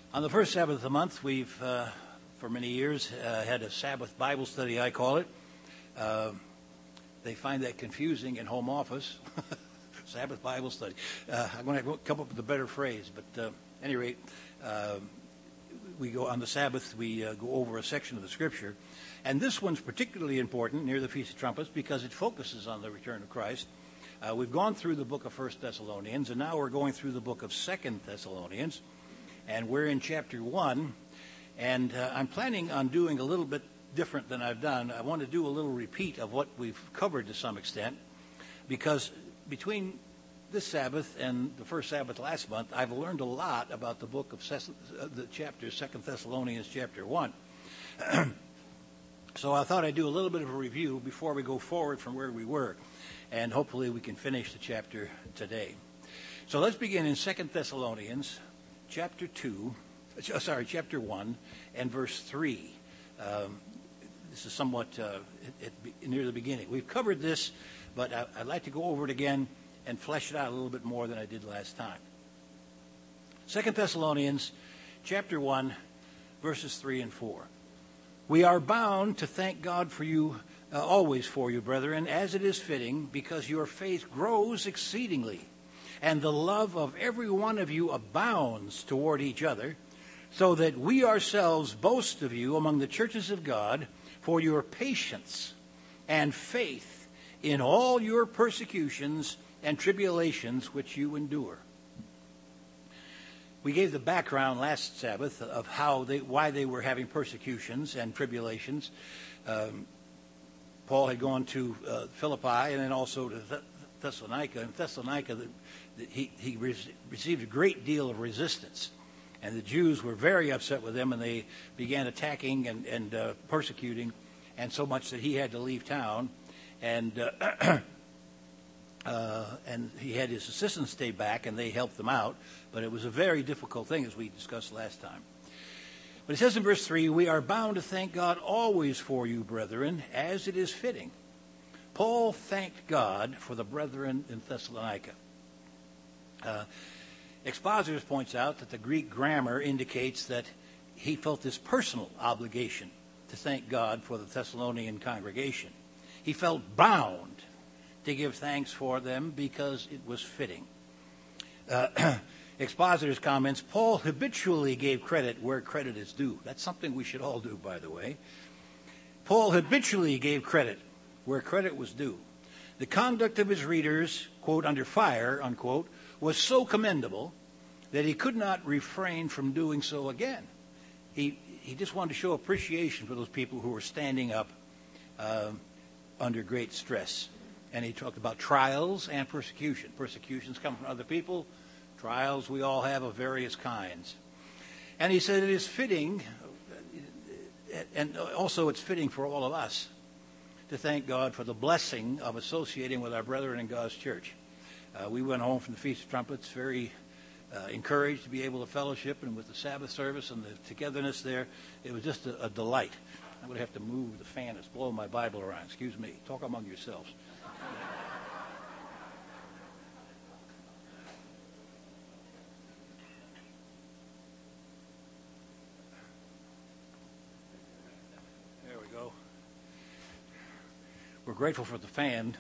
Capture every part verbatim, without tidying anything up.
On the first Sabbath of the month, we've, uh, for many years, uh, had a Sabbath Bible study, I call it. Uh, they find that confusing in home office. Sabbath Bible study. Uh, I'm going to come up with a better phrase, but uh, at any rate, uh, we go on the Sabbath, we uh, go over a section of the Scripture. And this one's particularly important near the Feast of Trumpets because it focuses on the return of Christ. Uh, we've gone through the book of First Thessalonians, and now we're going through the book of Second Thessalonians. And we're in chapter one, and uh, I'm planning on doing a little bit different than I've done. I want to do a little repeat of what we've covered to some extent, because between this Sabbath and the first Sabbath last month, I've learned a lot about the book of Ces- uh, the chapter, Second Thessalonians chapter one. So I thought I'd do a little bit of a review before we go forward from where we were, and hopefully we can finish the chapter today. So let's begin in Second Thessalonians chapter two, sorry, chapter one, and verse three. Um, this is somewhat uh, at, at, near the beginning. We've covered this, but I, I'd like to go over it again and flesh it out a little bit more than I did last time. Second Thessalonians chapter one, verses three and four. We are bound to thank God for you, uh, always for you, brethren, as it is fitting, because your faith grows exceedingly, and the love of every one of you abounds toward each other, so that we ourselves boast of you among the churches of God for your patience and faith in all your persecutions and tribulations which you endure. We gave the background last Sabbath of how they, why they were having persecutions and tribulations. Um, Paul had gone to uh, Philippi and then also to Th- Thessalonica. In Thessalonica, the, the, he, he re- received a great deal of resistance. And the Jews were very upset with him, and they began attacking and, and uh, persecuting, and so much that he had to leave town. And uh, uh, and he had his assistants stay back, and they helped them out. But it was a very difficult thing, as we discussed last time. But it says in verse three, we are bound to thank God always for you, brethren, as it is fitting. Paul thanked God for the brethren in Thessalonica. Uh, Expositus points out that the Greek grammar indicates that he felt this personal obligation to thank God for the Thessalonian congregation. He felt bound to give thanks for them because it was fitting. Uh, Expositor's comments, Paul habitually gave credit where credit is due. That's something we should all do, by the way. Paul habitually gave credit where credit was due. The conduct of his readers, quote, under fire, unquote, was so commendable that he could not refrain from doing so again. He he just wanted to show appreciation for those people who were standing up uh, under great stress. And he talked about trials and persecution. Persecutions come from other people. Trials we all have of various kinds. And he said it is fitting, and also it's fitting for all of us, to thank God for the blessing of associating with our brethren in God's church. Uh, we went home from the Feast of Trumpets very uh, encouraged to be able to fellowship, and with the Sabbath service and the togetherness there, it was just a, a delight. I'm going to have to move the fan that's blowing my Bible around. Excuse me. Talk among yourselves. There we go. We're grateful for the fan.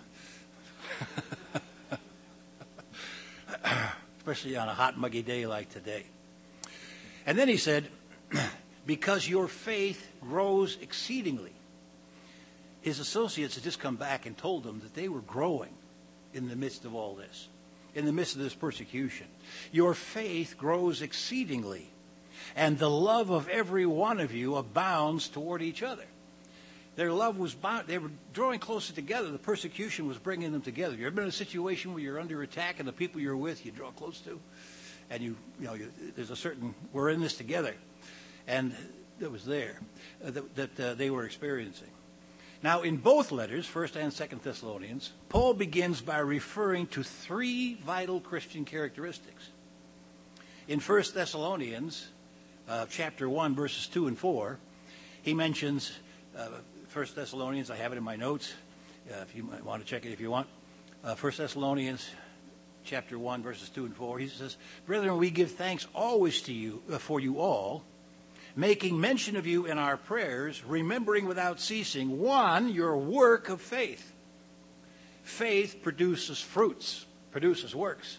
Especially on a hot, muggy day like today. And then he said, because your faith grows exceedingly. His associates had just come back and told him that they were growing in the midst of all this, in the midst of this persecution. Your faith grows exceedingly, and the love of every one of you abounds toward each other. Their love was bound. They were drawing closer together. The persecution was bringing them together. You ever been in a situation where you're under attack and the people you're with you draw close to, and you, you know, you, there's a certain we're in this together, and it was there uh, that, that uh, they were experiencing. Now, in both letters, First and Second Thessalonians, Paul begins by referring to three vital Christian characteristics. In First Thessalonians, uh, chapter one, verses two and four, he mentions. Uh, First Thessalonians, I have it in my notes, uh, if you might want to check it if you want. Uh, First Thessalonians chapter one, verses two and four. He says, "Brethren, we give thanks always to you, uh, for you all, making mention of you in our prayers, remembering without ceasing, one, your work of faith." Faith produces fruits, produces works.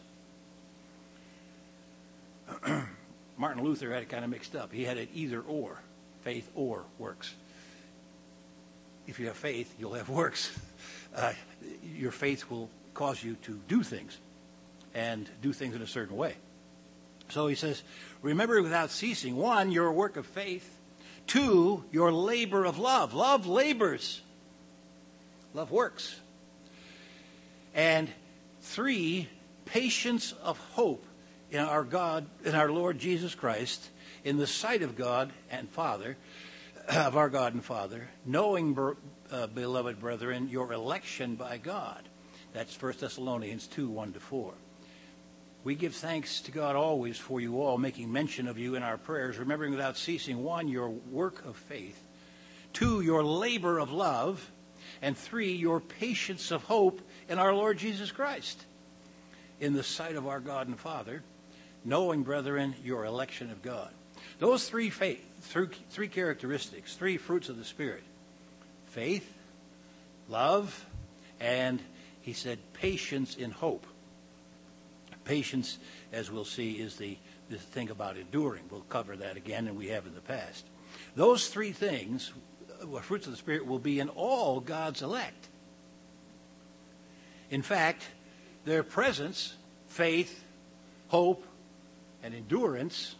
Martin Luther had it kind of mixed up. He had it either or, faith or works. If you have faith, you'll have works. Uh, your faith will cause you to do things, and do things in a certain way. So he says, remember without ceasing, one, your work of faith. Two, your labor of love. Love labors. Love works. And three, patience of hope in our God, in our Lord Jesus Christ, in the sight of God and Father, of our God and Father, knowing, uh, beloved brethren, your election by God. That's First Thessalonians two, one to four. We give thanks to God always for you all, making mention of you in our prayers, remembering without ceasing, one, your work of faith, two, your labor of love, and three, your patience of hope in our Lord Jesus Christ, in the sight of our God and Father, knowing, brethren, your election of God. Those three faith, three, three characteristics, three fruits of the Spirit: faith, love, and, he said, patience in hope. Patience, as we'll see, is the, the thing about enduring. We'll cover that again, and we have in the past. Those three things, uh, fruits of the Spirit, will be in all God's elect. In fact, their presence, faith, hope, and endurance,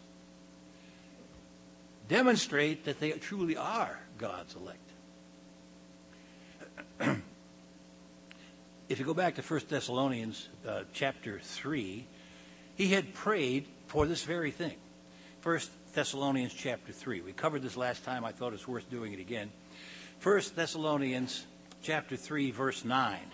demonstrate that they truly are God's elect. If you go back to First Thessalonians uh, chapter three, he had prayed for this very thing. First Thessalonians chapter three. We covered this last time. I thought it's worth doing it again. First Thessalonians chapter three, verse nine.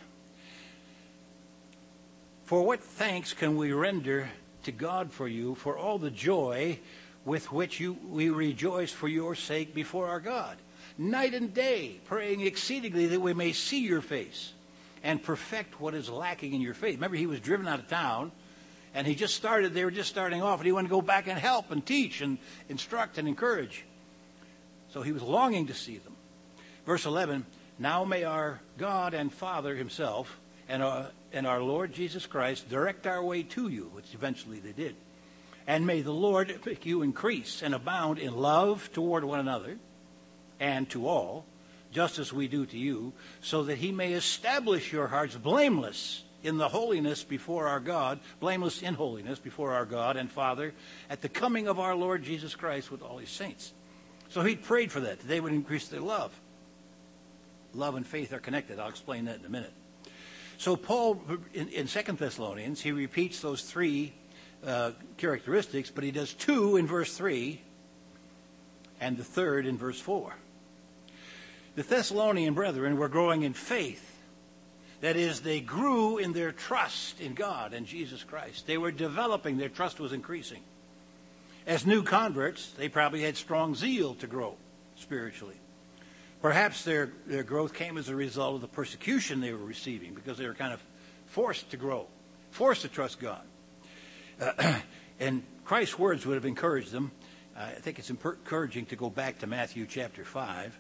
For what thanks can we render to God for you, for all the joy with which you, we rejoice for your sake before our God, night and day, praying exceedingly that we may see your face and perfect what is lacking in your faith. Remember, he was driven out of town, and he just started, they were just starting off, and he wanted to go back and help and teach and instruct and encourage. So he was longing to see them. Verse eleven, now may our God and Father himself and our, and our Lord Jesus Christ direct our way to you, which eventually they did. And may the Lord make you increase and abound in love toward one another and to all, just as we do to you, so that he may establish your hearts blameless in the holiness before our God, blameless in holiness before our God and Father, at the coming of our Lord Jesus Christ with all his saints. So he prayed for that, that they would increase their love. Love and faith are connected. I'll explain that in a minute. So Paul, in, in Second Thessalonians, he repeats those three uh, characteristics, but he does two in verse three and the third in verse four. The Thessalonian brethren were growing in faith. That is, they grew in their trust in God and Jesus Christ. They were developing. Their trust was increasing. As new converts, they probably had strong zeal to grow spiritually. Perhaps their, their growth came as a result of the persecution they were receiving, because they were kind of forced to grow, forced to trust God. Uh, and Christ's words would have encouraged them. Uh, I think it's encouraging to go back to Matthew chapter five.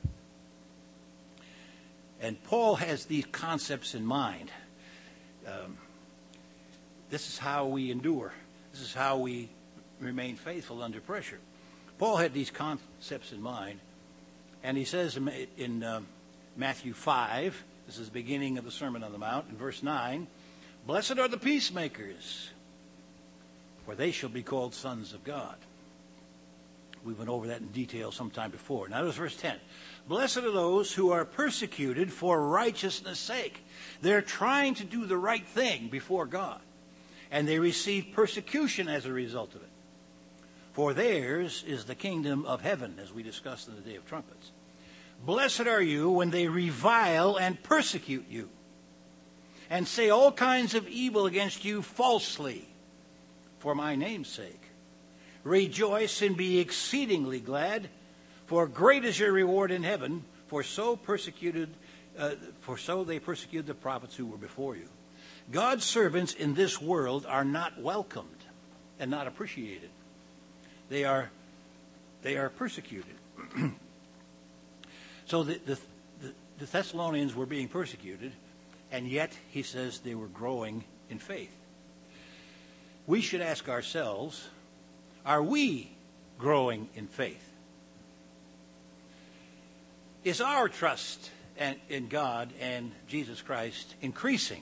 And Paul has these concepts in mind. Um, this is how we endure. This is how we remain faithful under pressure. Paul had these concepts in mind. And he says in, in uh, Matthew five, this is the beginning of the Sermon on the Mount, in verse nine, blessed are the peacemakers, for they shall be called sons of God. We went over that in detail sometime before. Now, there's verse ten. Blessed are those who are persecuted for righteousness' sake. They're trying to do the right thing before God, and they receive persecution as a result of it. For theirs is the kingdom of heaven, as we discussed in the Day of Trumpets. Blessed are you when they revile and persecute you, and say all kinds of evil against you falsely, for my name's sake. Rejoice and be exceedingly glad, for great is your reward in heaven, for so persecuted, uh, for so they persecuted the prophets who were before you. God's servants in this world are not welcomed and not appreciated. They are, they are persecuted. So the, the, the, the Thessalonians were being persecuted, and yet he says they were growing in faith. We should ask ourselves, are we growing in faith? Is our trust in God and Jesus Christ increasing?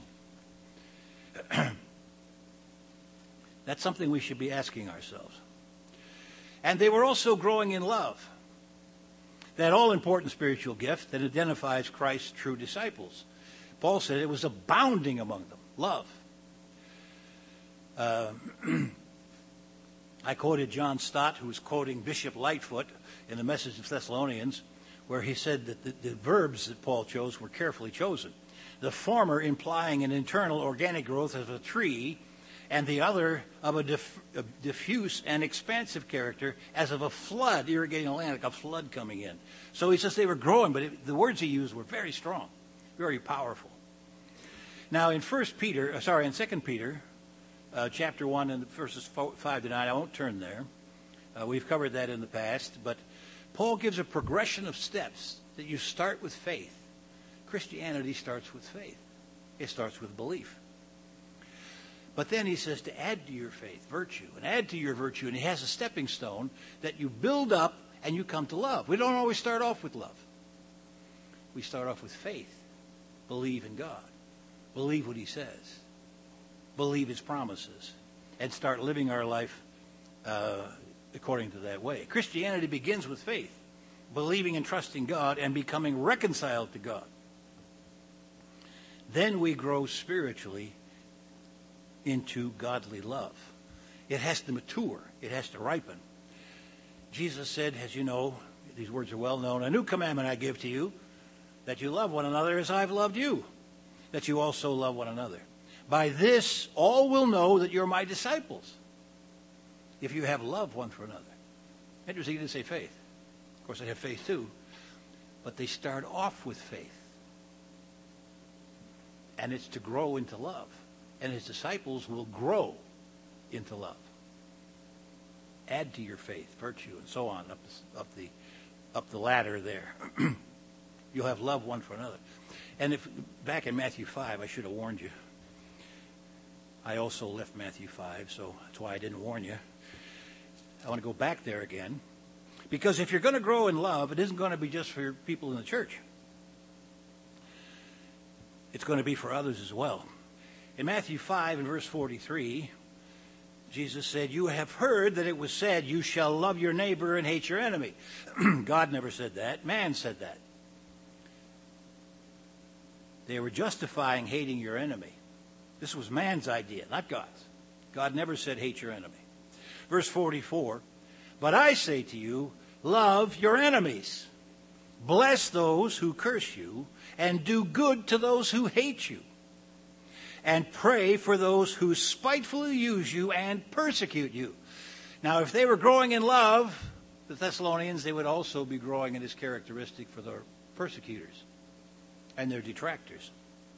That's something we should be asking ourselves. And they were also growing in love, that all-important spiritual gift that identifies Christ's true disciples. Paul said it was abounding among them, love. Uh, I quoted John Stott, who was quoting Bishop Lightfoot in the Message of Thessalonians, where he said that the, the verbs that Paul chose were carefully chosen. The former implying an internal organic growth of a tree, and the other of a, diff, a diffuse and expansive character as of a flood irrigating the land, like a flood coming in. So he says they were growing, but it, the words he used were very strong, very powerful. Now in First Peter, uh, sorry, in Second Peter, uh, chapter one and verses four, five to nine, I won't turn there. Uh, we've covered that in the past, but Paul gives a progression of steps that you start with faith. Christianity starts with faith. It starts with belief. But then he says to add to your faith virtue, and add to your virtue, and he has a stepping stone that you build up and you come to love. We don't always start off with love. We start off with faith. Believe in God. Believe what he says. Believe his promises. And start living our life uh, according to that way. Christianity begins with faith, believing and trusting God and becoming reconciled to God. Then we grow spiritually into godly love. It has to mature. It has to ripen. Jesus said, as you know, these words are well known, a new commandment I give to you, that you love one another as I've loved you, that you also love one another. By this, all will know that you're my disciples, if you have love one for another. Interesting, he didn't say faith. Of course, they have faith too. But they start off with faith. And it's to grow into love. And his disciples will grow into love. Add to your faith, virtue, and so on, up the, up the, up the ladder there. You'll have love one for another. And if back in Matthew five, I should have warned you. I also left Matthew five, so that's why I didn't warn you. I want to go back there again. Because if you're going to grow in love, it isn't going to be just for people in the church. It's going to be for others as well. In Matthew five and verse forty-three, Jesus said, you have heard that it was said, you shall love your neighbor and hate your enemy. God never said that. Man said that. They were justifying hating your enemy. This was man's idea, not God's. God never said hate your enemy. Verse forty-four, but I say to you, love your enemies. Bless those who curse you, and do good to those who hate you. And pray for those who spitefully use you and persecute you. Now, if they were growing in love, the Thessalonians, they would also be growing in this characteristic for their persecutors and their detractors.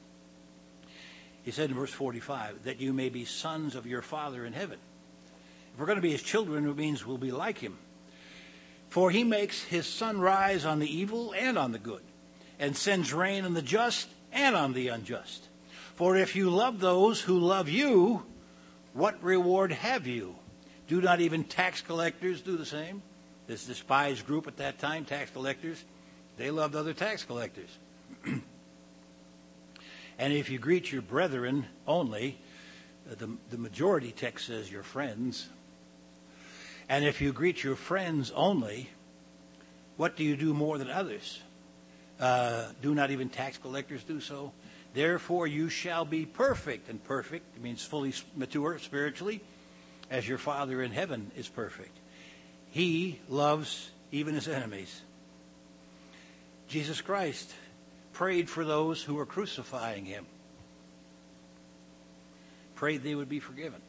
He said in verse forty-five, that you may be sons of your Father in heaven. If we're going to be his children, it means we'll be like him. For he makes his sun rise on the evil and on the good, and sends rain on the just and on the unjust. For if you love those who love you, what reward have you? Do not even tax collectors do the same? This despised group at that time, tax collectors, they loved other tax collectors. And if you greet your brethren only, the, the majority text says your friends. And if you greet your friends only, what do you do more than others? Uh, do not even tax collectors do so? Therefore you shall be perfect. And perfect, it means fully mature spiritually, as your Father in heaven is perfect. He loves even his enemies. Jesus Christ prayed for those who were crucifying him. Prayed they would be forgiven.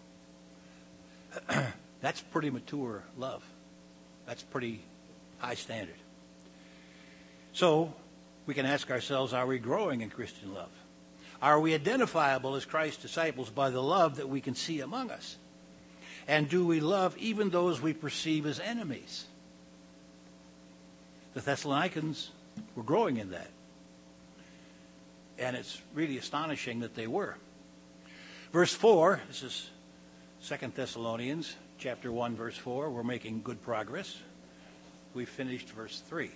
That's pretty mature love. That's pretty high standard. So we can ask ourselves, are we growing in Christian love? Are we identifiable as Christ's disciples by the love that we can see among us? And do we love even those we perceive as enemies? The Thessalonians were growing in that. And it's really astonishing that they were. Verse four, this is Second Thessalonians chapter one, verse four. We're making good progress. We finished verse three.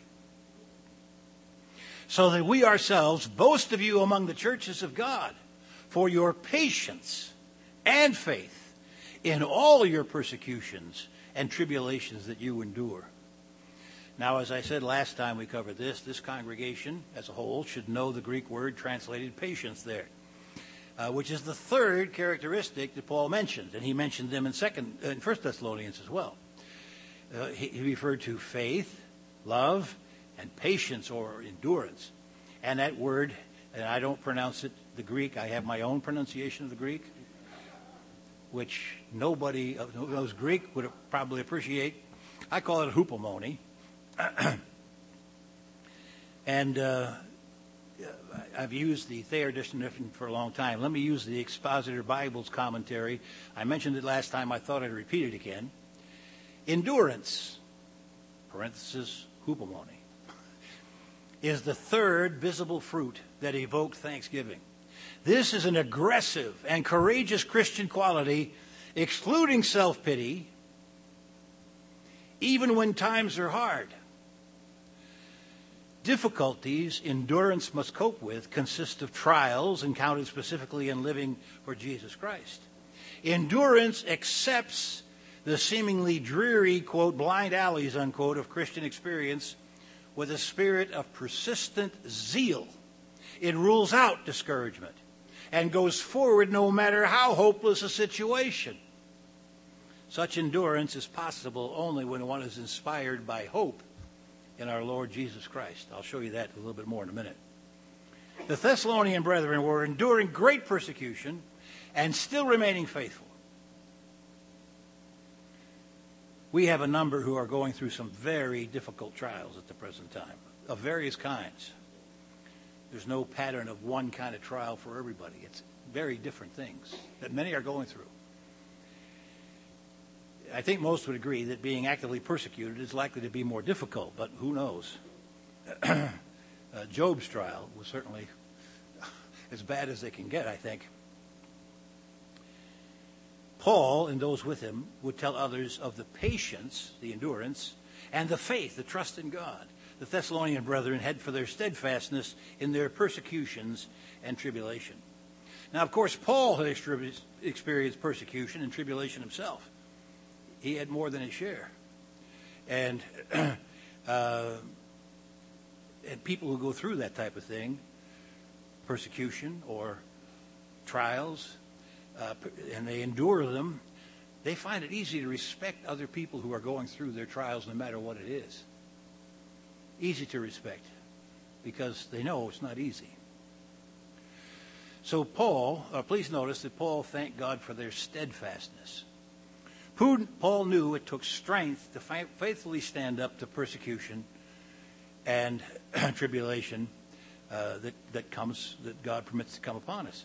So that we ourselves boast of you among the churches of God for your patience and faith in all your persecutions and tribulations that you endure. Now, as I said last time we covered this, this congregation as a whole should know the Greek word translated patience there, uh, which is the third characteristic that Paul mentioned, and he mentioned them in second, in First Thessalonians as well. Uh, he, he referred to faith, love, and patience or endurance. And that word, and I don't pronounce it the Greek, I have my own pronunciation of the Greek, which nobody who knows Greek would probably appreciate. I call it hupomone. and uh, I've used the Thayer definition for a long time. Let me use the Expositor Bible's commentary. I mentioned it last time. I thought I'd repeat it again. Endurance, parenthesis, hupomone, is the third visible fruit that evoked thanksgiving. This is an aggressive and courageous Christian quality, excluding self-pity, even when times are hard. Difficulties endurance must cope with consist of trials encountered specifically in living for Jesus Christ. Endurance accepts the seemingly dreary, quote, blind alleys, unquote, of Christian experience with a spirit of persistent zeal. It rules out discouragement and goes forward no matter how hopeless a situation. Such endurance is possible only when one is inspired by hope in our Lord Jesus Christ. I'll show you that a little bit more in a minute. The Thessalonian brethren were enduring great persecution and still remaining faithful. We have a number who are going through some very difficult trials at the present time, of various kinds. There's no pattern of one kind of trial for everybody. It's very different things that many are going through. I think most would agree that being actively persecuted is likely to be more difficult, but who knows? uh, Job's trial was certainly as bad as they can get, I think. Paul and those with him would tell others of the patience, the endurance, and the faith, the trust in God the Thessalonian brethren had for their steadfastness in their persecutions and tribulation. Now, of course, Paul had experienced persecution and tribulation himself. He had more than his share. And, uh, and people who go through that type of thing, persecution or trials, uh, and they endure them, they find it easy to respect other people who are going through their trials no matter what it is. Easy to respect because they know it's not easy. So Paul, uh, please notice that Paul thanked God for their steadfastness. Paul knew it took strength to faithfully stand up to persecution and tribulation uh, that, that comes, that God permits to come upon us.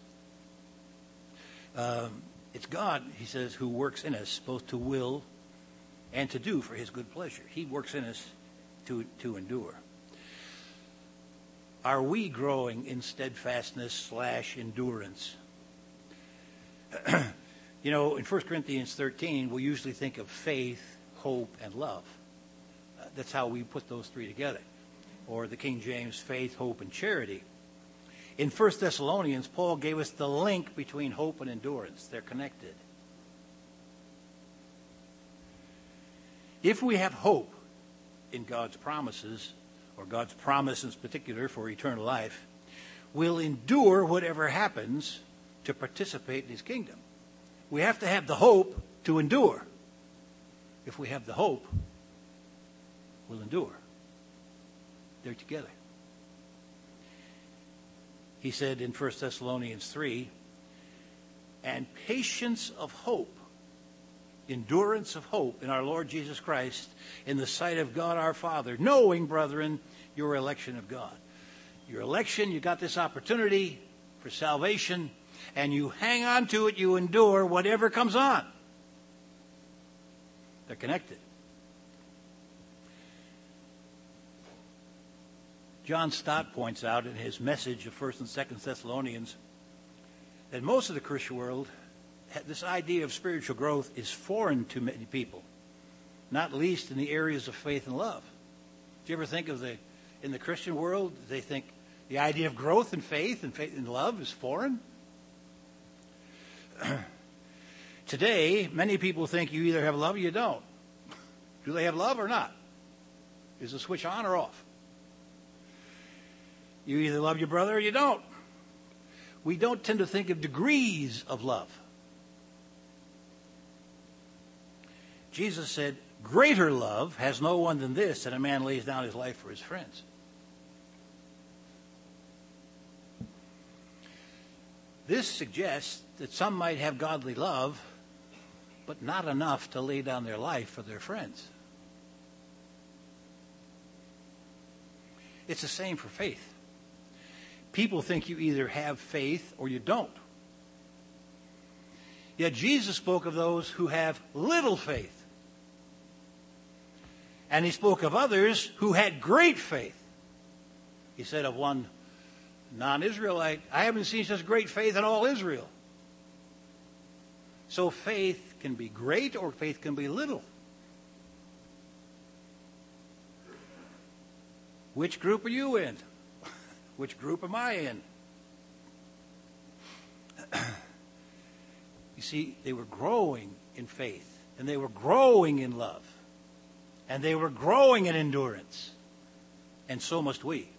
Um, it's God, he says, who works in us both to will and to do for his good pleasure. He works in us to, to endure. Are we growing in steadfastness slash endurance? You know, in First Corinthians thirteen, we usually think of faith, hope, and love. Uh, that's how we put those three together. Or the King James, faith, hope, and charity. In First Thessalonians, Paul gave us the link between hope and endurance. They're connected. If we have hope in God's promises, or God's promise in particular for eternal life, we'll endure whatever happens to participate in his kingdom. We have to have the hope to endure. If we have the hope, we'll endure. They're together. He said in First Thessalonians three, and patience of hope, endurance of hope in our Lord Jesus Christ in the sight of God our Father, knowing, brethren, your election of God. Your election, you got this opportunity for for salvation, and you hang on to it, you endure whatever comes on. They're connected. John Stott points out in his message of First and Second Thessalonians that most of the Christian world, this idea of spiritual growth is foreign to many people, not least in the areas of faith and love. Do you ever think of the, in the Christian world, they think the idea of growth in faith and faith and love is foreign? Today, many people think you either have love or you don't. Do they have love or not? Is the switch on or off? You either love your brother or you don't. We don't tend to think of degrees of love. Jesus said, greater love has no one than this, that a man lays down his life for his friends. This suggests that some might have godly love, but not enough to lay down their life for their friends. It's the same for faith. People think you either have faith or you don't. Yet Jesus spoke of those who have little faith. And he spoke of others who had great faith. He said of one non-Israelite, I haven't seen such great faith in all Israel. So faith can be great or faith can be little. Which group are you in? Which group am I in? You see, they were growing in faith, and they were growing in love, and they were growing in endurance, and so must we.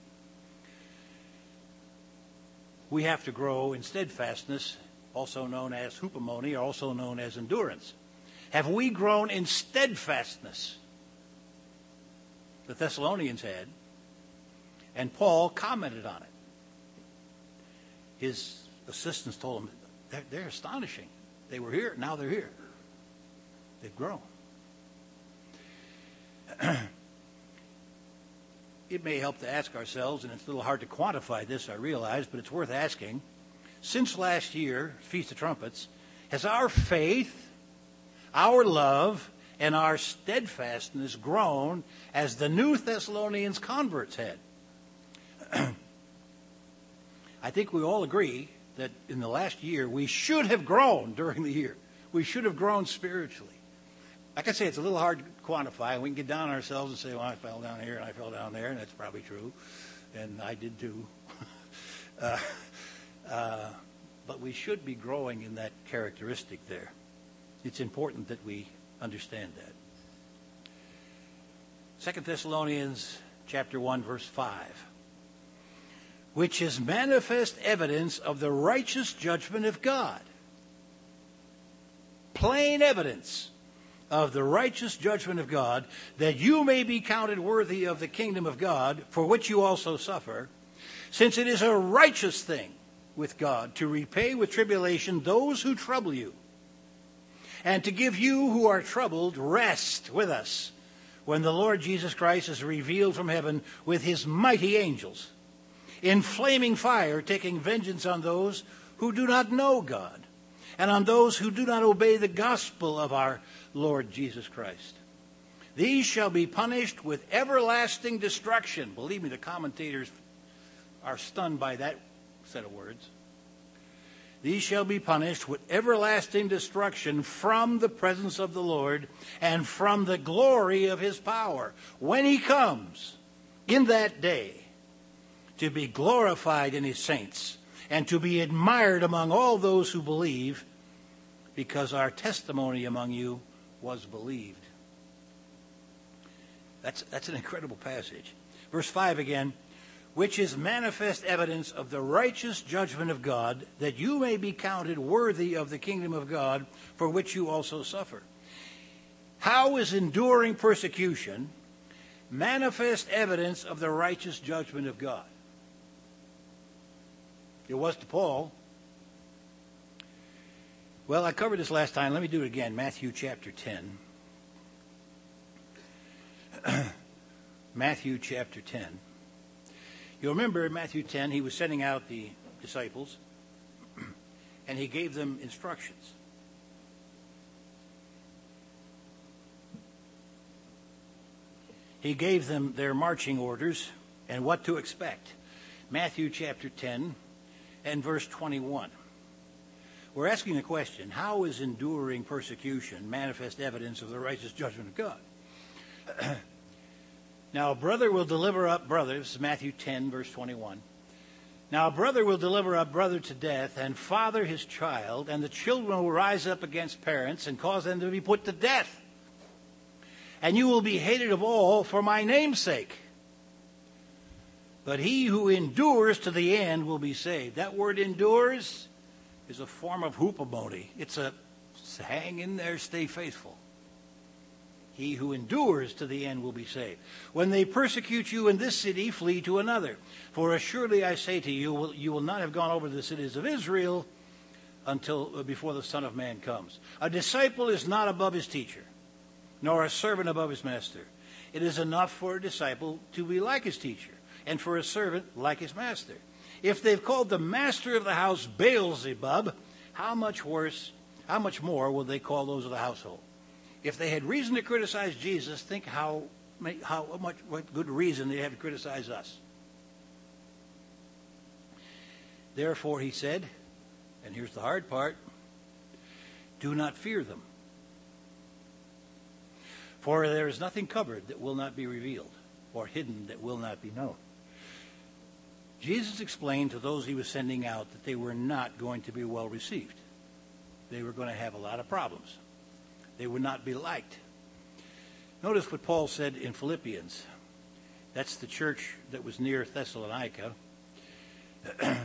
We have to grow in steadfastness, also known as hupomone, also known as endurance. Have we grown in steadfastness? The Thessalonians had. And Paul commented on it. His assistants told him, they're, they're astonishing. They were here, now they're here. They've grown. It may help to ask ourselves, and it's a little hard to quantify this, I realize, but it's worth asking. Since last year, Feast of Trumpets, has our faith, our love, and our steadfastness grown as the new Thessalonians converts had? I think we all agree that in the last year we should have grown during the year. We should have grown spiritually. Like I say, it's a little hard to quantify. We can get down on ourselves and say, well, I fell down here and I fell down there, and that's probably true. And I did too. uh, uh, but we should be growing in that characteristic there. It's important that we understand that. Second Thessalonians chapter one, verse five. Which is manifest evidence of the righteous judgment of God. Plain evidence of the righteous judgment of God, that you may be counted worthy of the kingdom of God, for which you also suffer, since it is a righteous thing with God to repay with tribulation those who trouble you, and to give you who are troubled rest with us, when the Lord Jesus Christ is revealed from heaven with his mighty angels, in flaming fire, taking vengeance on those who do not know God, and on those who do not obey the gospel of our Lord Jesus Christ. These shall be punished with everlasting destruction. Believe me, the commentators are stunned by that set of words. These shall be punished with everlasting destruction from the presence of the Lord and from the glory of his power, when he comes in that day to be glorified in his saints and to be admired among all those who believe, because our testimony among you was believed. That's, that's an incredible passage. Verse five again. Which is manifest evidence of the righteous judgment of God, that you may be counted worthy of the kingdom of God, for which you also suffer. How is enduring persecution manifest evidence of the righteous judgment of God? It was to Paul. Well, I covered this last time. Let me do it again. Matthew chapter ten. Matthew chapter ten. You'll remember in Matthew ten, he was sending out the disciples. and he gave them instructions. He gave them their marching orders and what to expect. Matthew chapter ten and verse twenty-one. We're asking the question, how is enduring persecution manifest evidence of the righteous judgment of God? Now a brother will deliver up brother. This is Matthew ten, verse twenty-one. Now a brother will deliver up brother to death, and father his child, and the children will rise up against parents and cause them to be put to death. And you will be hated of all for my name's sake. But he who endures to the end will be saved. That word endures is a form of hupomone. It's a hang in there, stay faithful. He who endures to the end will be saved. When they persecute you in this city, flee to another. For assuredly I say to you, you will not have gone over to the cities of Israel until before the Son of Man comes. A disciple is not above his teacher, nor a servant above his master. It is enough for a disciple to be like his teacher, and for a servant like his master. If they've called the master of the house Beelzebub, how much worse, how much more will they call those of the household? If they had reason to criticize Jesus, think how, how much what good reason they have to criticize us. Therefore, he said, and here's the hard part, do not fear them. For there is nothing covered that will not be revealed, or hidden that will not be known. Jesus explained to those he was sending out that they were not going to be well received. They were going to have a lot of problems. They would not be liked. Notice what Paul said in Philippians. That's the church that was near Thessalonica. That's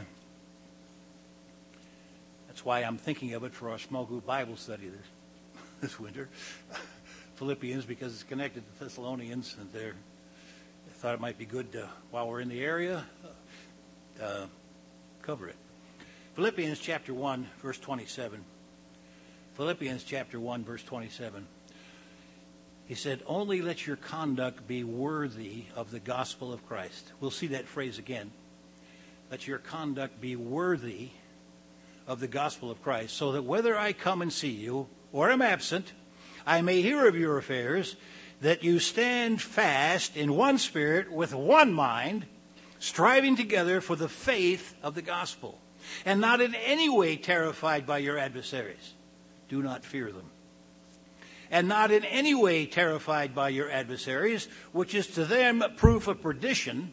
why I'm thinking of it for our small group Bible study this, this winter. Philippians, because it's connected to Thessalonians, and they're, I thought it might be good to, while we're in the area, uh, cover it. Philippians chapter one, verse twenty-seven. Philippians chapter one, verse twenty-seven. He said, only let your conduct be worthy of the gospel of Christ. We'll see that phrase again. Let your conduct be worthy of the gospel of Christ, so that whether I come and see you or am absent, I may hear of your affairs, that you stand fast in one spirit with one mind, striving together for the faith of the gospel, and not in any way terrified by your adversaries. Do not fear them. And not in any way terrified by your adversaries, which is to them proof of perdition,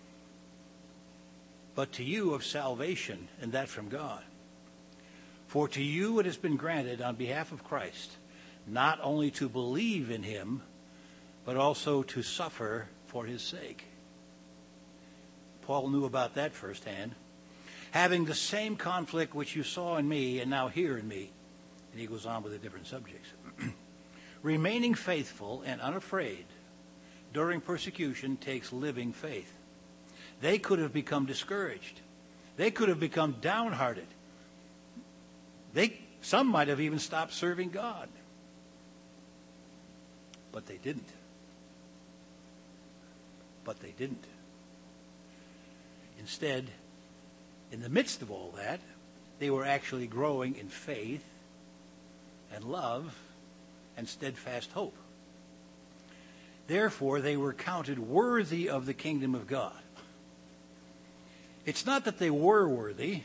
but to you of salvation, and that from God. For to you it has been granted on behalf of Christ, not only to believe in him, but also to suffer for his sake. Paul knew about that firsthand. Having the same conflict which you saw in me and now hear in me. And he goes on with the different subjects. Remaining faithful and unafraid during persecution takes living faith. They could have become discouraged. They could have become downhearted. They, some might have even stopped serving God. But they didn't. But they didn't. Instead, in the midst of all that, they were actually growing in faith and love and steadfast hope. Therefore, they were counted worthy of the kingdom of God. It's not that they were worthy,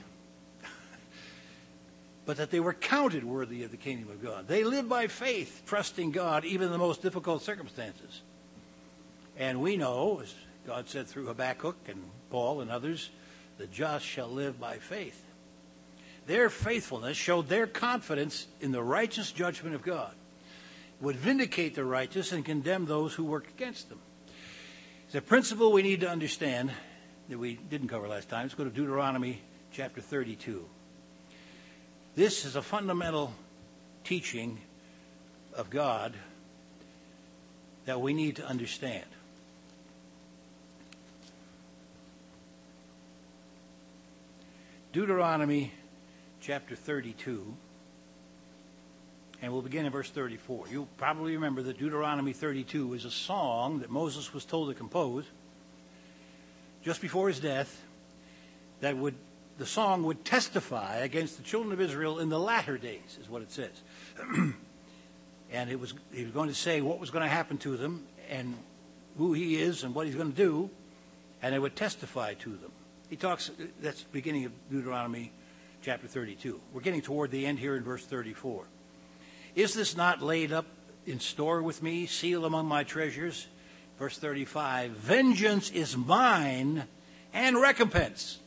but that they were counted worthy of the kingdom of God. They lived by faith, trusting God even in the most difficult circumstances. And we know, as God said through Habakkuk and Paul and others, the just shall live by faith. Their faithfulness showed their confidence in the righteous judgment of God. It would vindicate the righteous and condemn those who work against them. It's a principle we need to understand that we didn't cover last time. Let's go to Deuteronomy chapter thirty-two. This is a fundamental teaching of God that we need to understand. Deuteronomy chapter thirty-two, and we'll begin in verse thirty-four. You'll probably remember that Deuteronomy thirty-two is a song that Moses was told to compose just before his death that would the song would testify against the children of Israel in the latter days, is what it says. And it was he was going to say what was going to happen to them and who he is and what he's going to do, and it would testify to them. He talks, that's the beginning of Deuteronomy chapter thirty-two. We're getting toward the end here in verse thirty-four. Is this not laid up in store with me, sealed among my treasures? Verse thirty-five, vengeance is mine and recompense.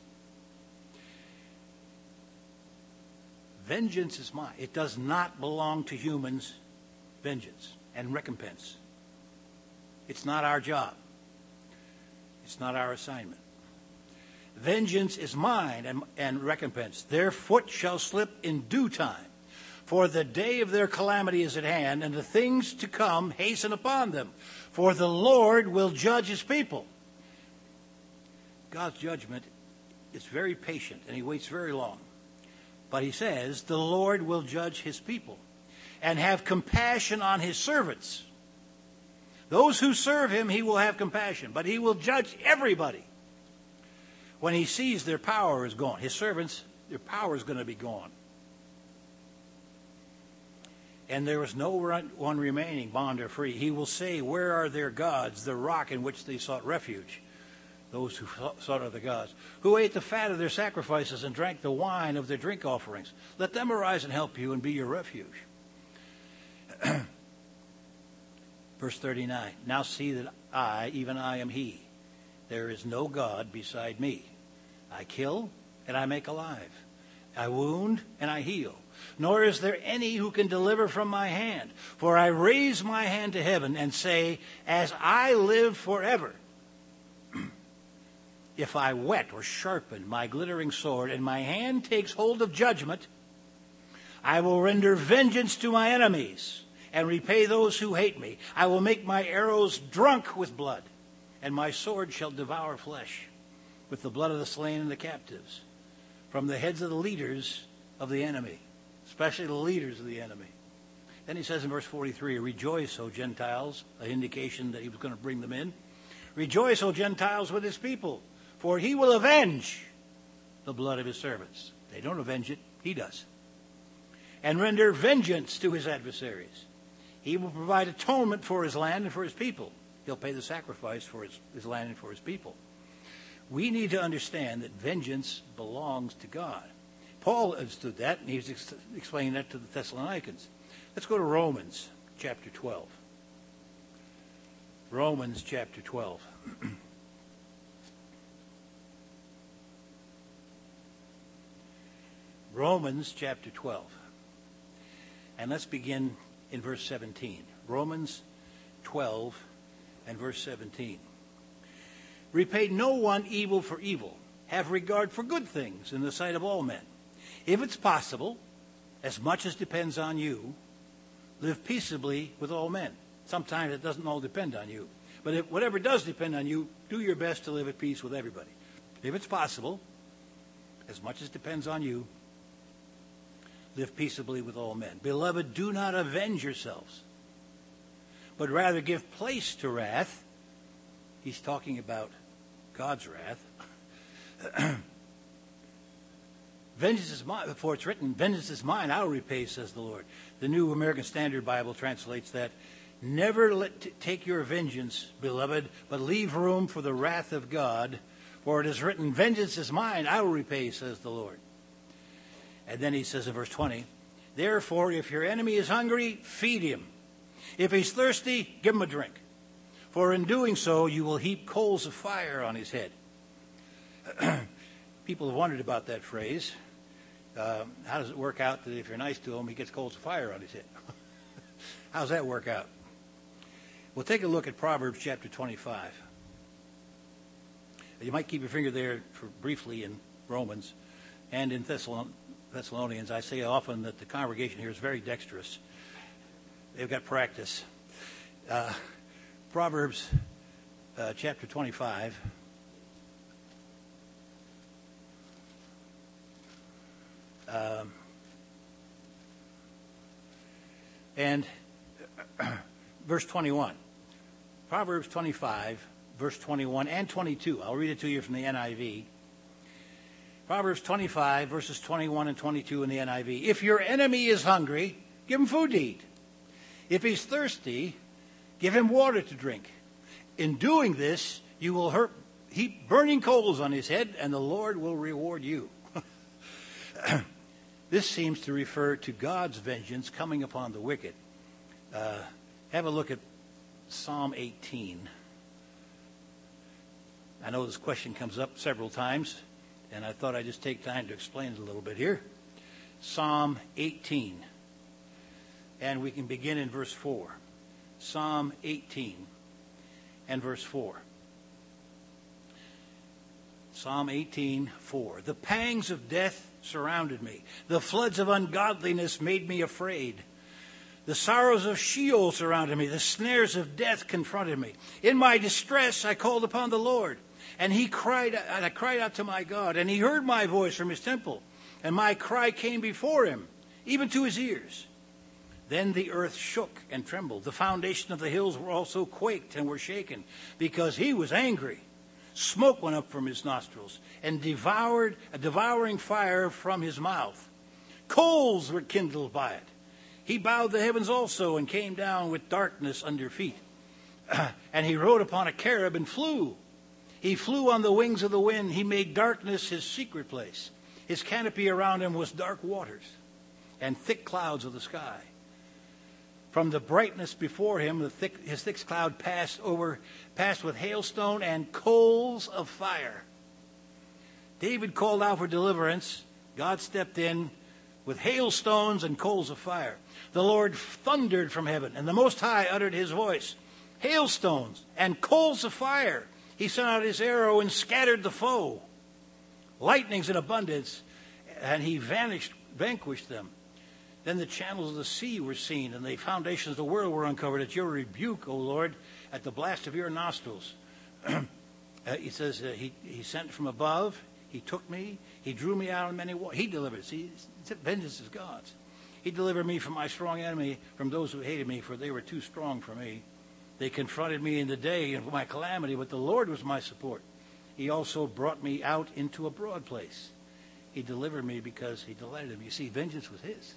Vengeance is mine. It does not belong to humans, vengeance and recompense. It's not our job. It's not our assignment. Vengeance is mine and, and recompense. Their foot shall slip in due time. For the day of their calamity is at hand, and the things to come hasten upon them. For the Lord will judge his people. God's judgment is very patient, and he waits very long. But he says, the Lord will judge his people and have compassion on his servants. Those who serve him, he will have compassion, but he will judge everybody. When he sees their power is gone, his servants, their power is going to be gone. And there is no one remaining, bond or free. He will say, where are their gods, the rock in which they sought refuge? Those who sought other gods, who ate the fat of their sacrifices and drank the wine of their drink offerings. Let them arise and help you and be your refuge. Verse thirty-nine, now see that I, even I, am he. There is no God beside me. I kill and I make alive. I wound and I heal. Nor is there any who can deliver from my hand. For I raise my hand to heaven and say, as I live forever, if I whet or sharpen my glittering sword and my hand takes hold of judgment, I will render vengeance to my enemies and repay those who hate me. I will make my arrows drunk with blood, and my sword shall devour flesh with the blood of the slain and the captives, from the heads of the leaders of the enemy, especially the leaders of the enemy. Then he says in verse forty-three, rejoice, O Gentiles, an indication that he was going to bring them in. Rejoice, O Gentiles, with his people, for he will avenge the blood of his servants. They don't avenge it, he does. And render vengeance to his adversaries. He will provide atonement for his land and for his people. He'll pay the sacrifice for his, his land and for his people. We need to understand that vengeance belongs to God. Paul understood that, and he was ex- explaining that to the Thessalonians. Let's go to Romans chapter twelve. Romans chapter twelve. Romans chapter twelve. And let's begin in verse seventeen. Romans twelve and verse seventeen. Repay no one evil for evil. Have regard for good things in the sight of all men. If it's possible, as much as depends on you, live peaceably with all men. Sometimes it doesn't all depend on you. But if whatever does depend on you, do your best to live at peace with everybody. If it's possible, as much as depends on you, live peaceably with all men. Beloved, do not avenge yourselves, but rather give place to wrath. He's talking about God's wrath. Vengeance is mine, for it's written, vengeance is mine, I will repay, says the Lord. The New American Standard Bible translates that, never let t- take your vengeance, beloved, but leave room for the wrath of God, for it is written, vengeance is mine, I will repay, says the Lord. And then he says in verse twenty, therefore, if your enemy is hungry, feed him. If he's thirsty, give him a drink. For in doing so, you will heap coals of fire on his head. People have wondered about that phrase. Uh, how does it work out that if you're nice to him, he gets coals of fire on his head? How does that work out? We'll take a look at Proverbs chapter twenty-five. You might keep your finger there for briefly in Romans and in Thessalon- Thessalonians. I say often that the congregation here is very dexterous. They've got practice. Uh, Proverbs uh, chapter twenty-five. Um, and verse twenty-one. Proverbs twenty-five, verse twenty-one and twenty-two. I'll read it to you from the N I V. Proverbs twenty-five, verses twenty-one and twenty-two in the N I V. If your enemy is hungry, give him food to eat. If he's thirsty, give him water to drink. In doing this, you will hurt, heap burning coals on his head, and the Lord will reward you. This seems to refer to God's vengeance coming upon the wicked. Uh, have a look at Psalm eighteen. I know this question comes up several times, and I thought I'd just take time to explain it a little bit here. Psalm eighteen. And we can begin in verse four. Psalm eighteen and verse four. Psalm eighteen, four. The pangs of death surrounded me. The floods of ungodliness made me afraid. The sorrows of Sheol surrounded me. The snares of death confronted me. In my distress I called upon the Lord, and he cried, and I cried out to my God, and he heard my voice from his temple, and my cry came before him, even to his ears. Then the earth shook and trembled. The foundation of the hills were also quaked and were shaken, because he was angry. Smoke went up from his nostrils, and devoured a devouring fire from his mouth. Coals were kindled by it. He bowed the heavens also, and came down with darkness under feet. And he rode upon a cherub and flew. He flew on the wings of the wind. He made darkness his secret place. His canopy around him was dark waters and thick clouds of the sky. From the brightness before him, the thick, his thick cloud passed over, passed with hailstone and coals of fire. David called out for deliverance. God stepped in with hailstones and coals of fire. The Lord thundered from heaven, and the Most High uttered his voice. Hailstones and coals of fire. He sent out his arrow and scattered the foe. Lightnings in abundance, and he vanished, vanquished them. Then the channels of the sea were seen, and the foundations of the world were uncovered at your rebuke, O Lord, at the blast of your nostrils. uh, he says uh, he, he sent from above. He took me. He drew me out of many waters. He delivered. See, vengeance is God's. He delivered me from my strong enemy, from those who hated me, for they were too strong for me. They confronted me in the day of my calamity, but the Lord was my support. He also brought me out into a broad place. He delivered me because he delighted in me. You see, vengeance was his.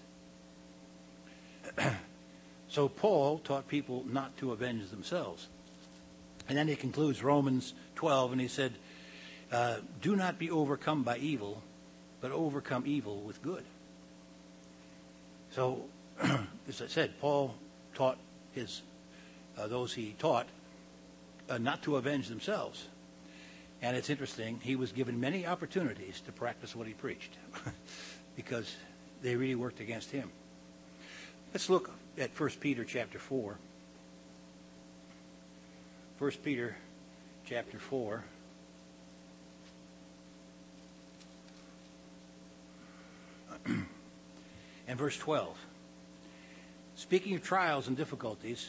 So Paul taught people not to avenge themselves. And then he concludes Romans twelve, and he said, uh, do not be overcome by evil, but overcome evil with good. So, as I said, Paul taught his uh, those he taught uh, not to avenge themselves. And it's interesting, he was given many opportunities to practice what he preached because they really worked against him. Let's look at First Peter chapter four. First Peter chapter four. And verse twelve. Speaking of trials and difficulties,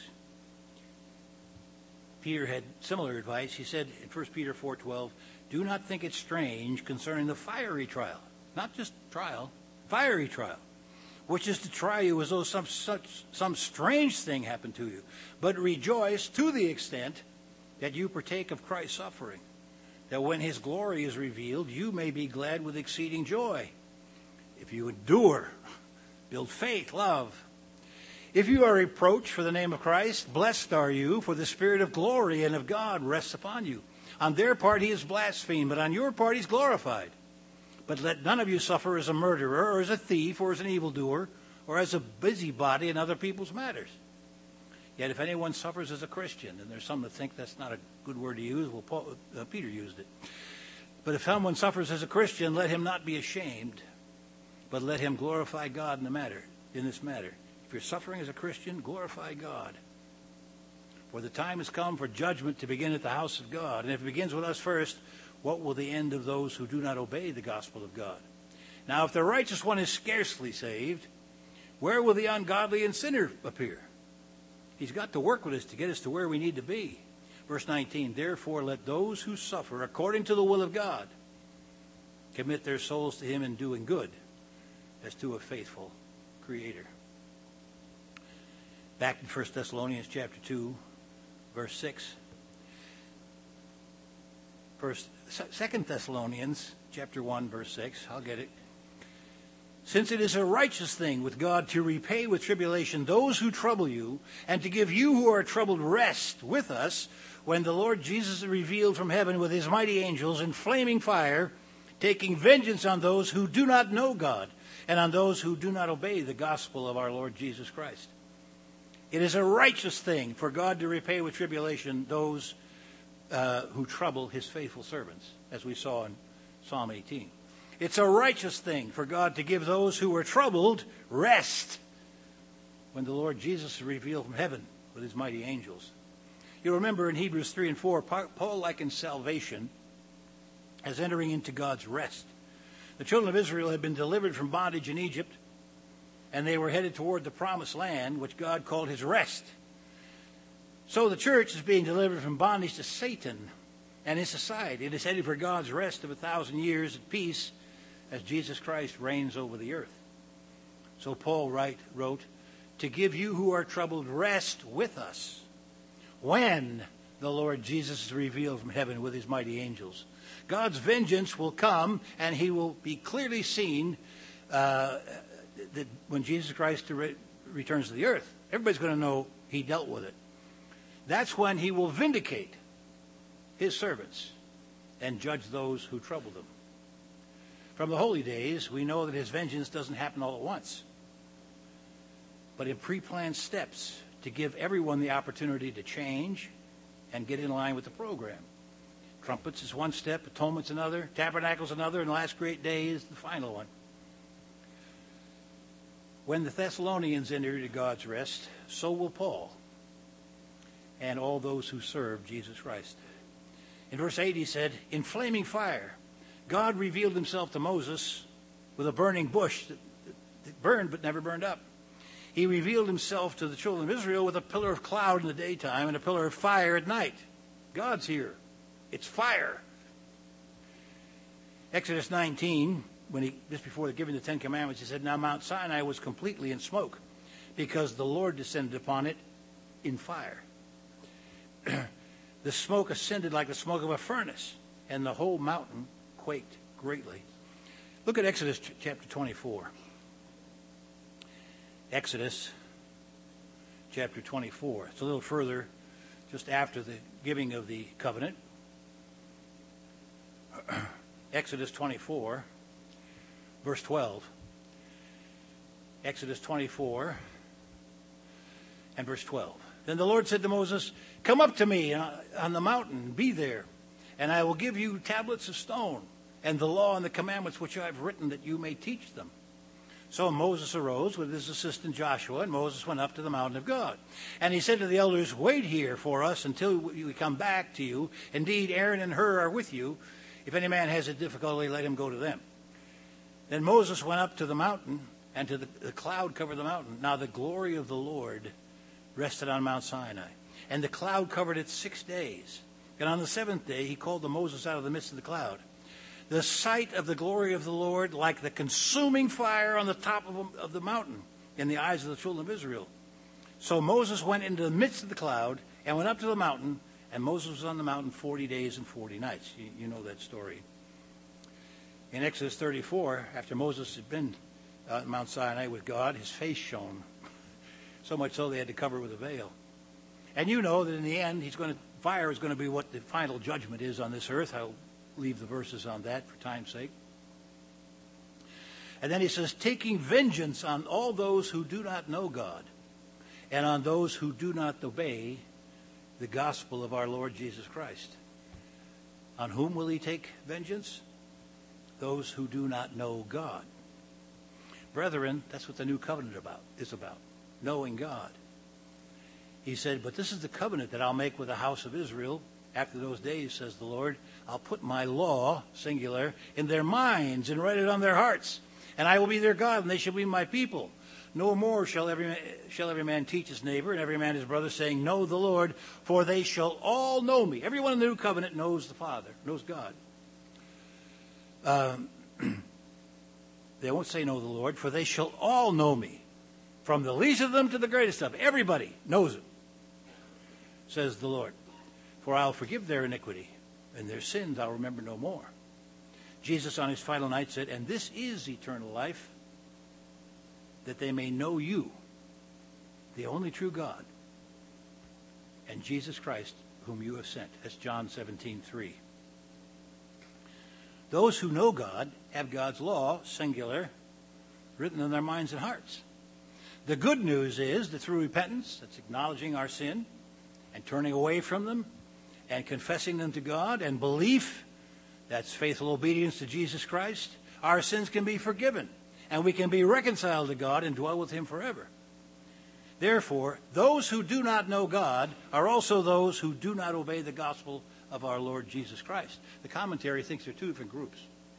Peter had similar advice. He said in First Peter four twelve, do not think it strange concerning the fiery trial. Not just trial, fiery trial, which is to try you as though some such some strange thing happened to you. But rejoice to the extent that you partake of Christ's suffering, that when his glory is revealed, you may be glad with exceeding joy. If you endure, build faith, love. If you are reproached for the name of Christ, blessed are you, for the Spirit of glory and of God rests upon you. On their part he is blasphemed, but on your part he is glorified. But let none of you suffer as a murderer, or as a thief, or as an evildoer, or as a busybody in other people's matters. Yet if anyone suffers as a Christian, and there's some that think that's not a good word to use, well, Paul, uh, Peter used it. But if someone suffers as a Christian, let him not be ashamed, but let him glorify God in the matter, in this matter. If you're suffering as a Christian, glorify God. For the time has come for judgment to begin at the house of God. And if it begins with us first, what will the end of those who do not obey the gospel of God? Now, if the righteous one is scarcely saved, where will the ungodly and sinner appear? He's got to work with us to get us to where we need to be. Verse nineteen, therefore let those who suffer according to the will of God commit their souls to him in doing good, as to a faithful Creator. Back in First Thessalonians chapter two, verse six. First, Second Thessalonians chapter one, verse six. I'll get it. Since it is a righteous thing with God to repay with tribulation those who trouble you, and to give you who are troubled rest with us, when the Lord Jesus is revealed from heaven with his mighty angels in flaming fire, taking vengeance on those who do not know God, and on those who do not obey the gospel of our Lord Jesus Christ. It is a righteous thing for God to repay with tribulation those uh, who trouble his faithful servants, as we saw in Psalm eighteen. It's a righteous thing for God to give those who are troubled rest when the Lord Jesus is revealed from heaven with his mighty angels. You remember in Hebrews three and four, Paul likens salvation as entering into God's rest. The children of Israel had been delivered from bondage in Egypt, and they were headed toward the promised land, which God called his rest. So the church is being delivered from bondage to Satan and his society. It is headed for God's rest of a thousand years at peace as Jesus Christ reigns over the earth. So Paul write, wrote, to give you who are troubled rest with us when the Lord Jesus is revealed from heaven with his mighty angels. God's vengeance will come, and he will be clearly seen uh, that when Jesus Christ re- returns to the earth. Everybody's going to know he dealt with it. That's when he will vindicate his servants and judge those who trouble them. From the holy days, we know that his vengeance doesn't happen all at once, but in pre-planned steps to give everyone the opportunity to change and get in line with the program. Trumpets is one step, atonement's another, tabernacle's another, and the last great day is the final one. When the Thessalonians enter into God's rest, so will Paul and all those who serve Jesus Christ. In verse eight he said, in flaming fire, God revealed himself to Moses with a burning bush that, that burned but never burned up. He revealed himself to the children of Israel with a pillar of cloud in the daytime and a pillar of fire at night. God's here. It's fire. Exodus nineteen, when he just before giving the Ten Commandments, he said, now Mount Sinai was completely in smoke because the Lord descended upon it in fire. The smoke ascended like the smoke of a furnace, and the whole mountain quaked greatly. Look at Exodus chapter twenty-four. Exodus chapter twenty-four. It's a little further, just after the giving of the covenant. Exodus twenty-four, verse twelve. Exodus twenty-four and verse twelve. Then the Lord said to Moses, come up to me on the mountain, be there, and I will give you tablets of stone and the law and the commandments which I have written, that you may teach them. So Moses arose with his assistant Joshua, and Moses went up to the mountain of God. And he said to the elders, wait here for us until we come back to you. Indeed, Aaron and Hur are with you. If any man has a difficulty, let him go to them. Then Moses went up to the mountain, and to the, the cloud covered the mountain. Now the glory of the Lord rested on Mount Sinai, and the cloud covered it six days. And on the seventh day he called to Moses out of the midst of the cloud. The sight of the glory of the Lord, like the consuming fire on the top of, of the mountain, in the eyes of the children of Israel. So Moses went into the midst of the cloud and went up to the mountain, and Moses was on the mountain forty days and forty nights. You, you know that story. In Exodus thirty-four, after Moses had been at Mount Sinai with God, his face shone. So much so they had to cover it with a veil. And you know that in the end, he's going to, fire is going to be what the final judgment is on this earth. I'll leave the verses on that for time's sake. And then he says, taking vengeance on all those who do not know God, and on those who do not obey the gospel of our Lord Jesus Christ. On whom will he take vengeance? Those who do not know God. Brethren, that's what the new covenant about is about. Knowing God. He said, but this is the covenant that I'll make with the house of Israel after those days, says the Lord. I'll put my law, singular, in their minds and write it on their hearts. And I will be their God, and they shall be my people. No more shall every man, shall every man teach his neighbor and every man his brother, saying, know the Lord, for they shall all know me. Everyone in the new covenant knows the Father, knows God. Um, they won't say know the Lord, for they shall all know me. From the least of them to the greatest of them. Everybody knows it, says the Lord. For I'll forgive their iniquity and their sins I'll remember no more. Jesus on his final night said, and this is eternal life, that they may know you, the only true God, and Jesus Christ, whom you have sent. That's John seventeen three. Those who know God have God's law, singular, written in their minds and hearts. The good news is that through repentance, that's acknowledging our sin and turning away from them and confessing them to God, and belief, that's faithful obedience to Jesus Christ, our sins can be forgiven and we can be reconciled to God and dwell with him forever. Therefore, those who do not know God are also those who do not obey the gospel of our Lord Jesus Christ. The commentary thinks they're two different groups.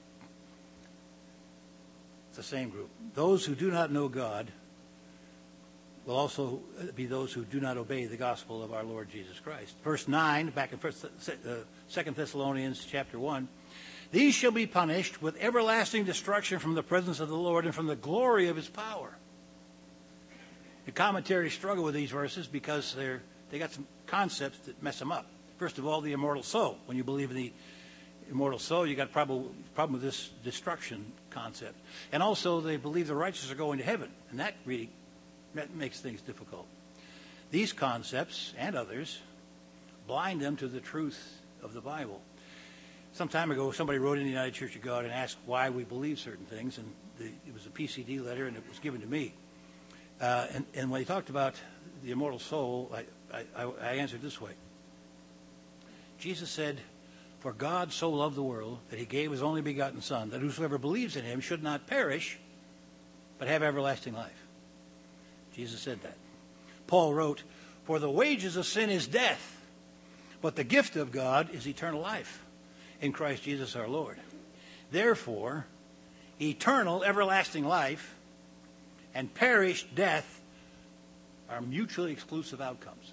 It's the same group. Those who do not know God will also be those who do not obey the gospel of our Lord Jesus Christ. Verse nine, back in First, uh, Second Thessalonians chapter one, these shall be punished with everlasting destruction from the presence of the Lord and from the glory of his power. The commentaries struggle with these verses because they're they got some concepts that mess them up. First of all, the immortal soul. When you believe in the immortal soul, you got a problem, problem with this destruction concept. And also, they believe the righteous are going to heaven, and that really that makes things difficult. These concepts and others blind them to the truth of the Bible. Some time ago, somebody wrote in the United Church of God and asked why we believe certain things, and the, it was a P C D letter, and it was given to me. Uh, and, and when he talked about the immortal soul, I, I, I answered this way. Jesus said, for God so loved the world that he gave his only begotten Son, that whosoever believes in him should not perish, but have everlasting life. Jesus said that. Paul wrote, for the wages of sin is death, but the gift of God is eternal life in Christ Jesus our Lord. Therefore, eternal, everlasting life and perished death are mutually exclusive outcomes.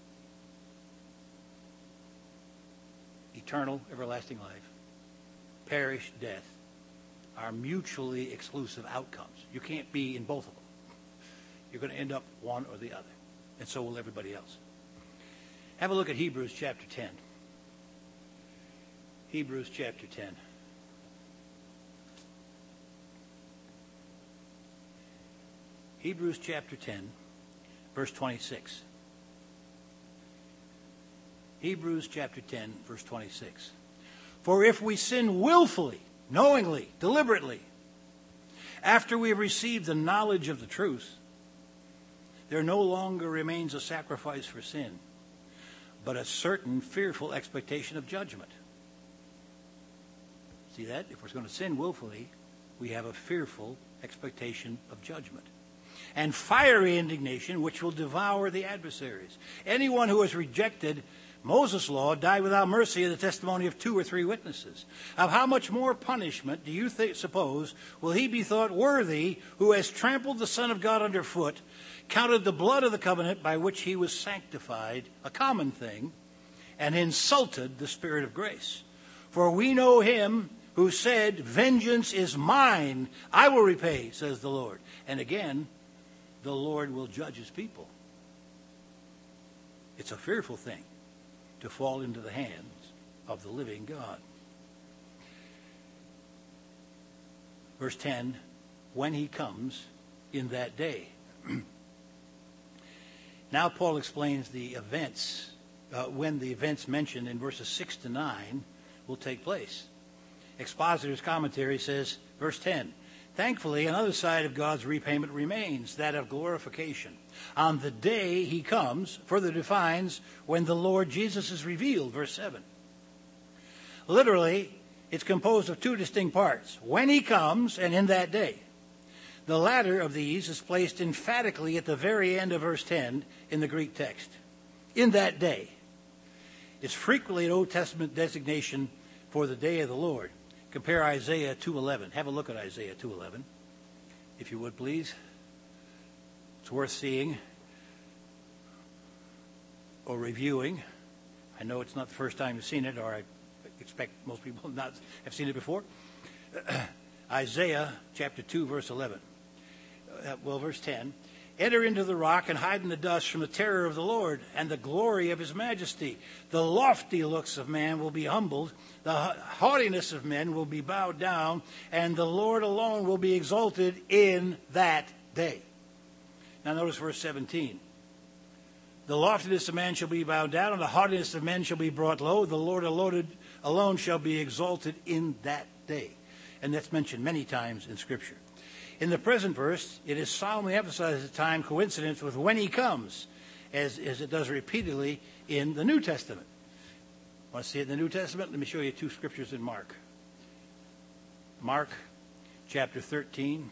Eternal, everlasting life, perished death are mutually exclusive outcomes. You can't be in both of them. You're going to end up one or the other. And so will everybody else. Have a look at Hebrews chapter ten. Hebrews chapter ten. Hebrews chapter ten, verse twenty-six. Hebrews chapter ten, verse twenty-six. For if we sin willfully, knowingly, deliberately, after we have received the knowledge of the truth, there no longer remains a sacrifice for sin, but a certain fearful expectation of judgment. See that? If we're going to sin willfully, we have a fearful expectation of judgment. And fiery indignation, which will devour the adversaries. Anyone who has rejected Moses' law died without mercy of the testimony of two or three witnesses. Of how much more punishment do you th- suppose will he be thought worthy who has trampled the Son of God underfoot, counted the blood of the covenant by which he was sanctified a common thing, and insulted the Spirit of grace? For we know him who said, vengeance is mine, I will repay, says the Lord. And again, the Lord will judge his people. It's a fearful thing to fall into the hands of the living God. Verse ten, when he comes in that day. Now Paul explains the events, uh, when the events mentioned in verses six to nine will take place. Expositor's commentary says, verse ten, thankfully, another side of God's repayment remains, that of glorification. On the day he comes, further defines when the Lord Jesus is revealed, verse seven. Literally, it's composed of two distinct parts, when he comes and in that day. The latter of these is placed emphatically at the very end of verse ten in the Greek text. In that day. It's frequently an Old Testament designation for the day of the Lord. Compare Isaiah two eleven. Have a look at Isaiah two eleven, if you would, please. It's worth seeing or reviewing. I know it's not the first time you've seen it, or I expect most people not have seen it before. Isaiah chapter two, verse eleven. Uh, well, verse ten. enter into the rock and hide in the dust from the terror of the Lord and the glory of his majesty. The lofty looks of man will be humbled, the haughtiness of men will be bowed down, and the Lord alone will be exalted in that day. Now notice verse seventeen. The loftiness of man shall be bowed down, and the haughtiness of men shall be brought low. The Lord alone shall be exalted in that day. And that's mentioned many times in Scripture. In the present verse, it is solemnly emphasized at time coincidence with when he comes, as, as it does repeatedly in the New Testament. Want to see it in the New Testament? Let me show you two scriptures in Mark. Mark chapter thirteen.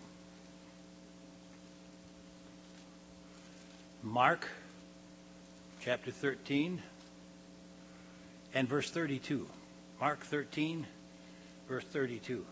Mark chapter thirteen and verse thirty-two. Mark thirteen, verse thirty-two.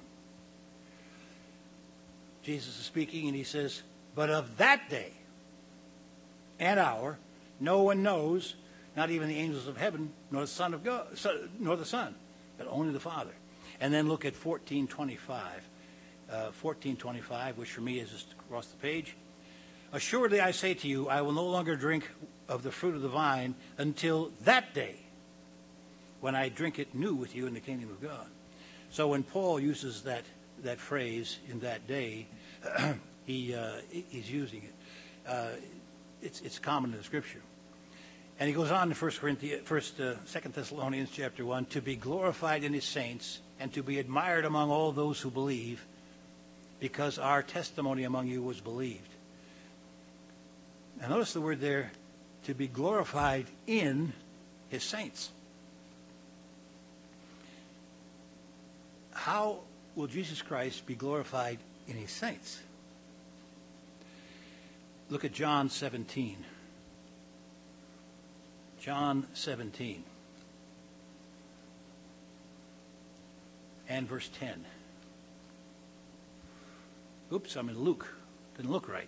Jesus is speaking and he says, but of that day and hour no one knows, not even the angels of heaven, nor the Son of God, nor the Son, but only the Father. And then look at fourteen twenty-five. Uh, fourteen twenty-five, which for me is just across the page. Assuredly I say to you, I will no longer drink of the fruit of the vine until that day when I drink it new with you in the kingdom of God. So when Paul uses that, that phrase, in that day, he uh, he's using it. Uh, it's it's common in the Scripture. And he goes on in First Corinthians, First, uh, Second Thessalonians chapter one, to be glorified in his saints and to be admired among all those who believe, because our testimony among you was believed. Now notice the word there, to be glorified in his saints. How will Jesus Christ be glorified in his saints? Look at John seventeen. John seventeen and verse ten. Oops, I'm in Luke. Didn't look right.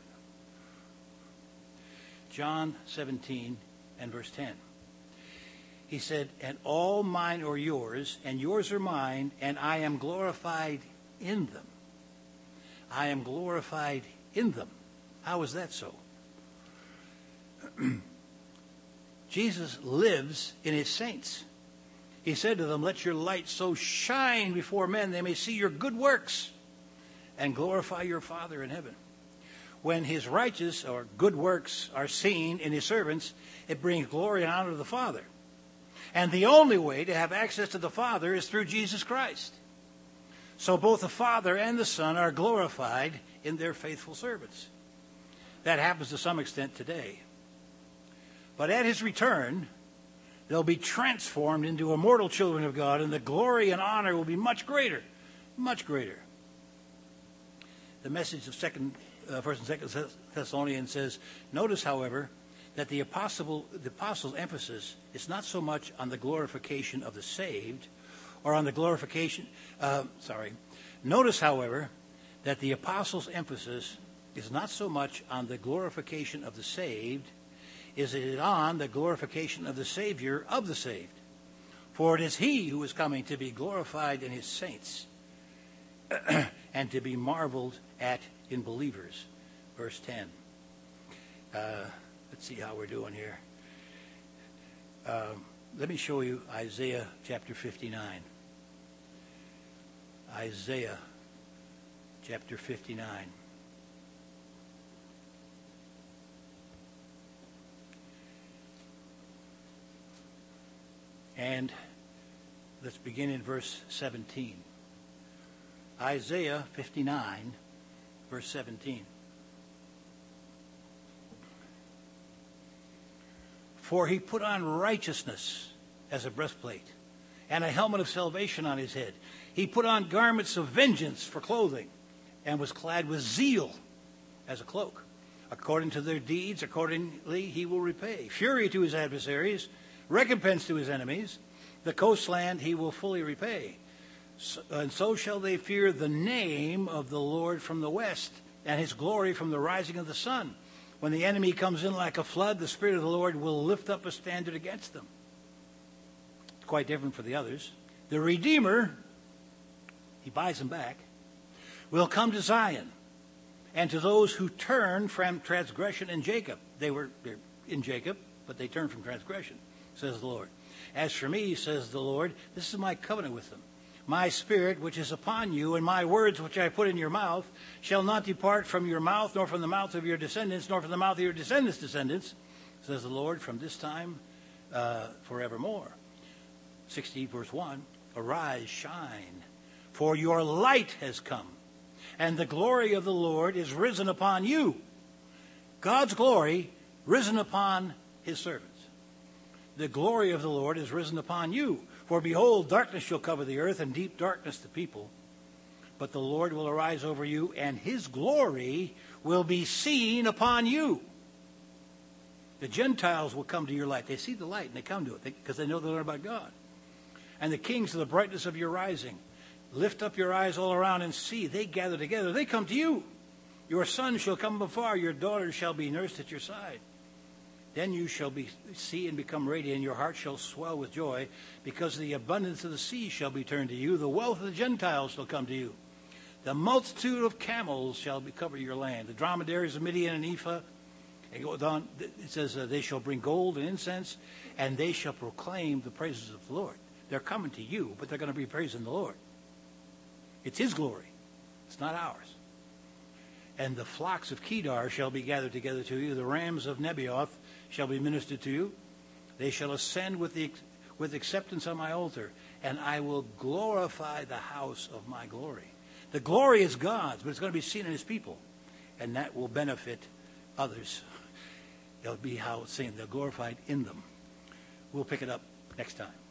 John seventeen and verse ten. He said, and all mine are yours, and yours are mine, and I am glorified in them. I am glorified in them. How is that so? Jesus lives in his saints. He said to them, let your light so shine before men they may see your good works and glorify your Father in heaven. When his righteous or good works are seen in his servants, it brings glory and honor to the Father. And the only way to have access to the Father is through Jesus Christ. So both the Father and the Son are glorified in their faithful servants. That happens to some extent today. But at his return, they'll be transformed into immortal children of God, and the glory and honor will be much greater, much greater. The message of second, uh, First and Second Thessalonians says, notice, however, that the apostle, the apostle's emphasis is not so much on the glorification of the saved, or on the glorification. Uh, sorry. Notice, however, that the apostle's emphasis is not so much on the glorification of the saved, is it on the glorification of the Savior of the saved. For it is he who is coming to be glorified in his saints and to be marveled at in believers. Verse ten. Uh, let's see how we're doing here. Uh, let me show you Isaiah chapter fifty-nine. Isaiah chapter fifty-nine. And let's begin in verse seventeen. Isaiah fifty-nine, verse seventeen. For he put on righteousness as a breastplate, and a helmet of salvation on his head. He put on garments of vengeance for clothing, and was clad with zeal as a cloak. According to their deeds, accordingly he will repay. Fury to his adversaries, recompense to his enemies. The coastland he will fully repay. So, and so shall they fear the name of the Lord from the west, and his glory from the rising of the sun. When the enemy comes in like a flood, the Spirit of the Lord will lift up a standard against them. Quite different for the others. The Redeemer, he buys them back, will come to Zion, and to those who turn from transgression in Jacob. They were in Jacob, but they turned from transgression, says the Lord. As for me, says the Lord, this is my covenant with them. My spirit, which is upon you, and my words, which I put in your mouth, shall not depart from your mouth, nor from the mouth of your descendants, nor from the mouth of your descendants' descendants, says the Lord, from this time uh, forevermore. sixty, verse one, arise, shine, for your light has come, and the glory of the Lord is risen upon you. God's glory risen upon his servants. The glory of the Lord is risen upon you. For behold, darkness shall cover the earth, and deep darkness the people. But the Lord will arise over you, and his glory will be seen upon you. The Gentiles will come to your light. They see the light, and they come to it because they know they learn about God. And the kings of the brightness of your rising. Lift up your eyes all around and see. They gather together. They come to you. Your son shall come afar. Your daughter shall be nursed at your side. Then you shall be, see and become radiant. Your heart shall swell with joy, because the abundance of the sea shall be turned to you. The wealth of the Gentiles shall come to you. The multitude of camels shall be, cover your land. The dromedaries of Midian and Ephah. It goes on. It says uh, they shall bring gold and incense, and they shall proclaim the praises of the Lord. They're coming to you, but they're going to be praising the Lord. It's his glory. It's not ours. And the flocks of Kedar shall be gathered together to you. The rams of Nebaioth shall be ministered to you. They shall ascend with the with acceptance on my altar, and I will glorify the house of my glory. The glory is God's, but it's going to be seen in his people, and that will benefit others. It'll be how it's seen. They're glorified in them. We'll pick it up next time.